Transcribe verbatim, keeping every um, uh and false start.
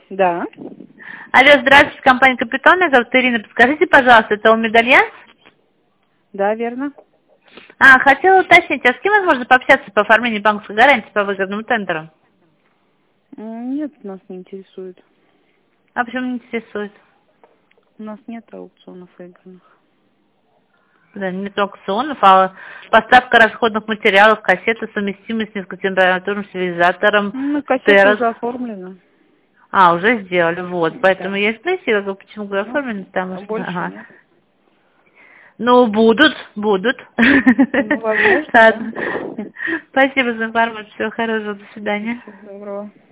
Да. Алло, здравствуйте, компания «Капитон», меня зовут Ирина. Подскажите, пожалуйста, это у медальян? Да, верно. А, хотела уточнить, а с кем возможно пообщаться по оформлению банковской гарантии по выгодному тендеру? М, Нет, нас не интересует. А почему не интересует? У нас нет аукционов выигранных. Да, нет аукционов, а поставка расходных материалов, кассеты, совместимость с низкотемпературным стабилизатором, Ну, кассета террас. уже оформлена. А, уже сделали, вот. Поэтому Да. я и спросила, говорю, почему вы Ну, оформлены, потому а что... больше Ага. нет. Ну, будут, будут. Ну, возможно, да. Ладно. Спасибо за информацию. Всего хорошего. До свидания. Всего доброго.